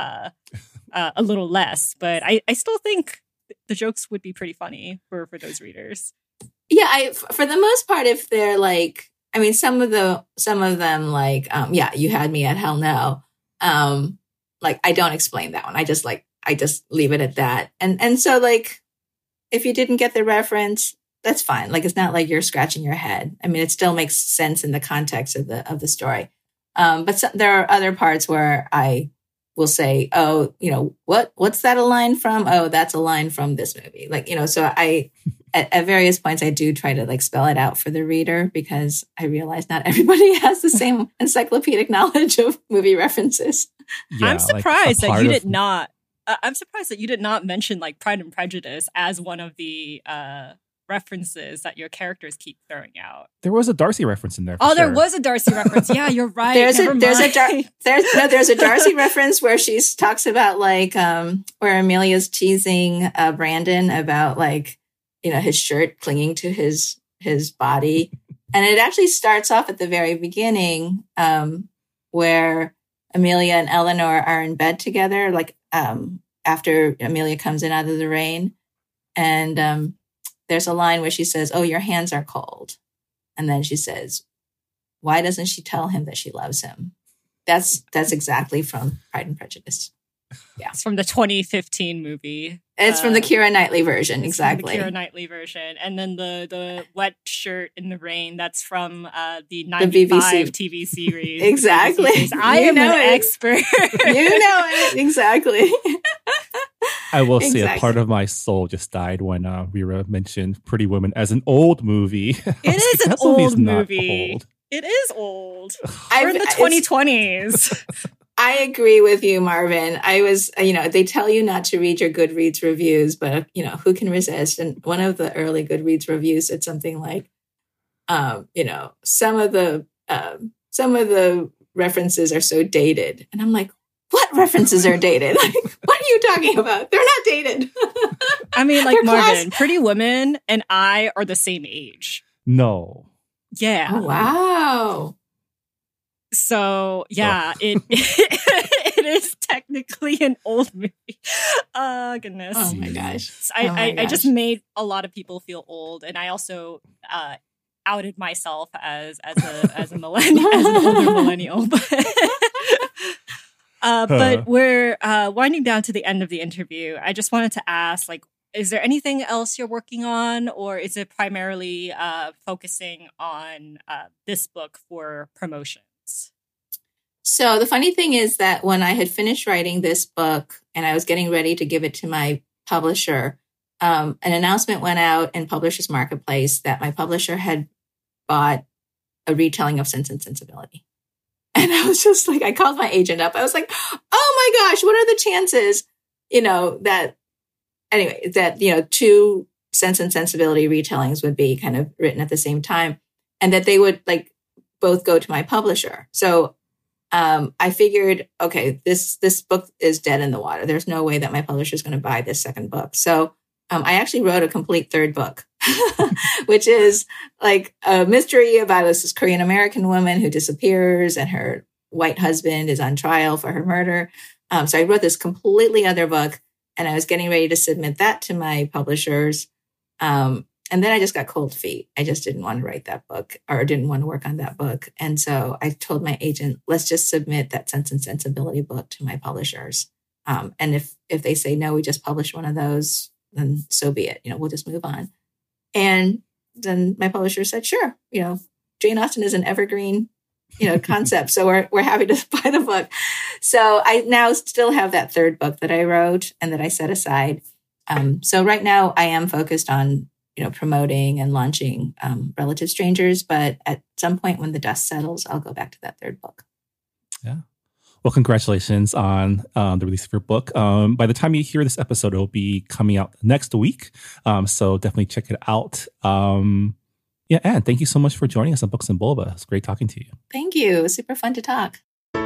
less, but I still think the jokes would be pretty funny for those readers. Yeah, for the most part, if they're like, I mean, some of them like, you had me at hell no. Like I don't explain that one. I just leave it at that. And so like, if you didn't get the reference, that's fine. Like, it's not like you're scratching your head. I mean, it still makes sense in the context of the story. But there are other parts where I will say, oh, what's that a line from? Oh, that's a line from this movie. Like, so I, at various points, I do try to like spell it out for the reader, because I realize not everybody has the same encyclopedic knowledge of movie references. Yeah, I'm surprised that you did not. I'm surprised that you did not mention like Pride and Prejudice as one of the references that your characters keep throwing out. There was a Darcy reference in there. There was a Darcy reference. Yeah, you're right. There's a Darcy reference where she talks about like where Amelia's teasing Brandon about like his shirt clinging to his body, and it actually starts off at the very beginning where Amelia and Eleanor are in bed together, like after Amelia comes in out of the rain, and there's a line where she says, "Oh, your hands are cold." And then she says, "Why doesn't she tell him that she loves him?" That's exactly from Pride and Prejudice. Yeah. It's from the 2015 movie. It's from the Keira Knightley version. Exactly. The Keira Knightley version. And then the wet shirt in the rain, that's from the 95 TV series. Exactly. I am an expert. You know it. Exactly. I will say a part of my soul just died when Rira mentioned Pretty Woman as an old movie. It is an old movie. Old. It is old. We're in the 2020s. I agree with you, Marvin. I was, they tell you not to read your Goodreads reviews, but, who can resist? And one of the early Goodreads reviews said something like, some of the references are so dated. And I'm like, what references are dated? Like, what are you talking about? They're not dated. I mean, like Marvin, Pretty Women and I are the same age. No. Yeah. Oh, wow. So yeah, it is technically an old movie. Oh goodness. Oh my gosh. I just made a lot of people feel old, and I also outed myself as a millennial, as an older millennial. But we're winding down to the end of the interview. I just wanted to ask, like, is there anything else you're working on, or is it primarily focusing on this book for promotions? So the funny thing is that when I had finished writing this book and I was getting ready to give it to my publisher, an announcement went out in Publishers Marketplace that my publisher had bought a retelling of Sense and Sensibility. And I was just like, I called my agent up. I was like, oh my gosh, what are the chances, that two Sense and Sensibility retellings would be kind of written at the same time and that they would like both go to my publisher. So I figured, okay, this book is dead in the water. There's no way that my publisher is going to buy this second book. So I actually wrote a complete third book, which is like a mystery about this Korean American woman who disappears and her white husband is on trial for her murder. So I wrote this completely other book and I was getting ready to submit that to my publishers. And then I just got cold feet. I just didn't want to write that book or didn't want to work on that book. And so I told my agent, let's just submit that Sense and Sensibility book to my publishers. And if they say, no, we just published one of those, then so be it. We'll just move on. And then my publisher said, sure, Jane Austen is an evergreen, concept. So we're happy to buy the book. So I now still have that third book that I wrote and that I set aside. So right now I am focused on, promoting and launching Relative Strangers. But at some point when the dust settles, I'll go back to that third book. Yeah. Well, congratulations on the release of your book. By the time you hear this episode, it'll be coming out next week. So definitely check it out. Anne, thank you so much for joining us on Books and Boba. It's great talking to you. Thank you. It was super fun to talk.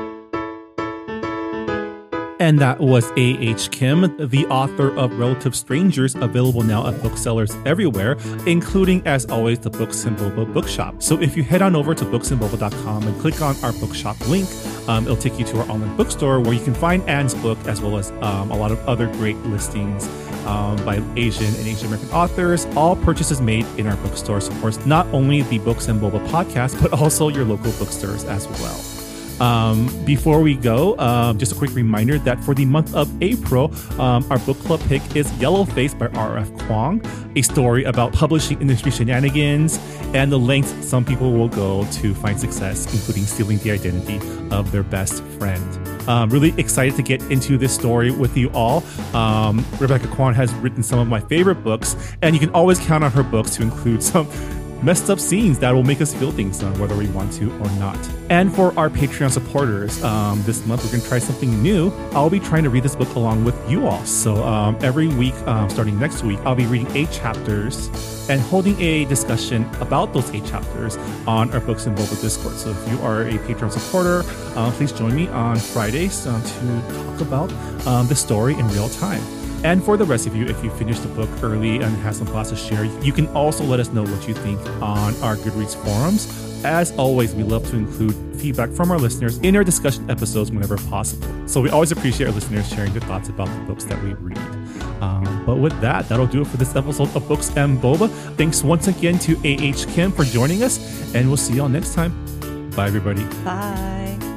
And that was A.H. Kim, the author of Relative Strangers, available now at booksellers everywhere, including, as always, the Books and Boba bookshop. So if you head on over to booksandboba.com and click on our bookshop link, it'll take you to our online bookstore where you can find Anne's book as well as a lot of other great listings by Asian and Asian American authors. All purchases made in our bookstore supports not only the Books and Boba podcast, but also your local bookstores as well. Before we go, just a quick reminder that for the month of April, our book club pick is Yellowface by R.F. Kuang, a story about publishing industry shenanigans and the lengths some people will go to find success, including stealing the identity of their best friend. Really excited to get into this story with you all. Rebecca Kuang has written some of my favorite books, and you can always count on her books to include some messed up scenes that will make us feel things whether we want to or not. And for our Patreon supporters, this month we're going to try something new. I'll be trying to read this book along with you all. So every week, starting next week, I'll be reading 8 chapters and holding a discussion about those 8 chapters on our Books and Boba Discord. So if you are a Patreon supporter, please join me on Fridays to talk about the story in real time. And for the rest of you, if you finish the book early and have some thoughts to share, you can also let us know what you think on our Goodreads forums. As always, we love to include feedback from our listeners in our discussion episodes whenever possible. So we always appreciate our listeners sharing their thoughts about the books that we read. But with that, that'll do it for this episode of Books and Boba. Thanks once again to A.H. Kim for joining us, and we'll see y'all next time. Bye, everybody. Bye.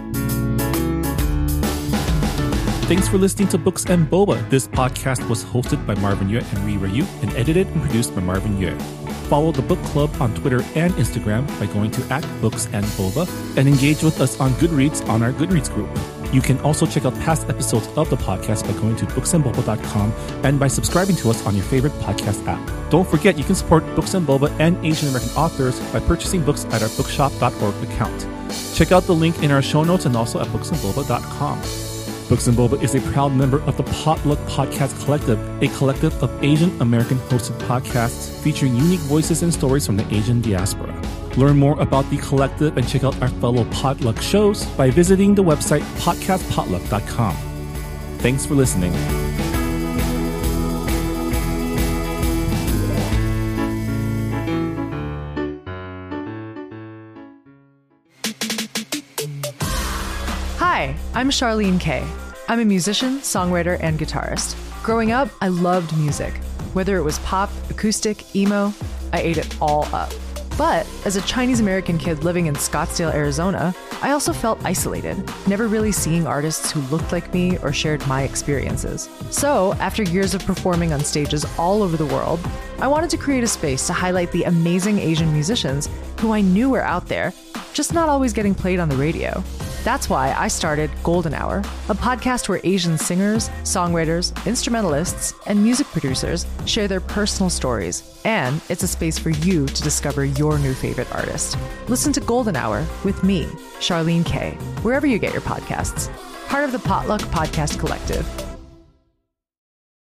Thanks for listening to Books and Boba. This podcast was hosted by Marvin Yue and Ri Ryu and edited and produced by Marvin Yue. Follow the book club on Twitter and Instagram by going to @BooksandBoba and engage with us on Goodreads on our Goodreads group. You can also check out past episodes of the podcast by going to booksandboba.com and by subscribing to us on your favorite podcast app. Don't forget, you can support Books and Boba and Asian American authors by purchasing books at our bookshop.org account. Check out the link in our show notes and also at booksandboba.com. Books and Boba is a proud member of the Potluck Podcast Collective, a collective of Asian American hosted podcasts featuring unique voices and stories from the Asian diaspora. Learn more about the collective and check out our fellow Potluck shows by visiting the website podcastpotluck.com. Thanks for listening. Hi, I'm Charlene Kay. I'm a musician, songwriter, and guitarist. Growing up, I loved music. Whether it was pop, acoustic, emo, I ate it all up. But as a Chinese American kid living in Scottsdale, Arizona, I also felt isolated, never really seeing artists who looked like me or shared my experiences. So, after years of performing on stages all over the world, I wanted to create a space to highlight the amazing Asian musicians who I knew were out there, just not always getting played on the radio. That's why I started Golden Hour, a podcast where Asian singers, songwriters, instrumentalists, and music producers share their personal stories, and it's a space for you to discover your new favorite artist. Listen to Golden Hour with me, Charlene Kay, wherever you get your podcasts. Part of the Potluck Podcast Collective.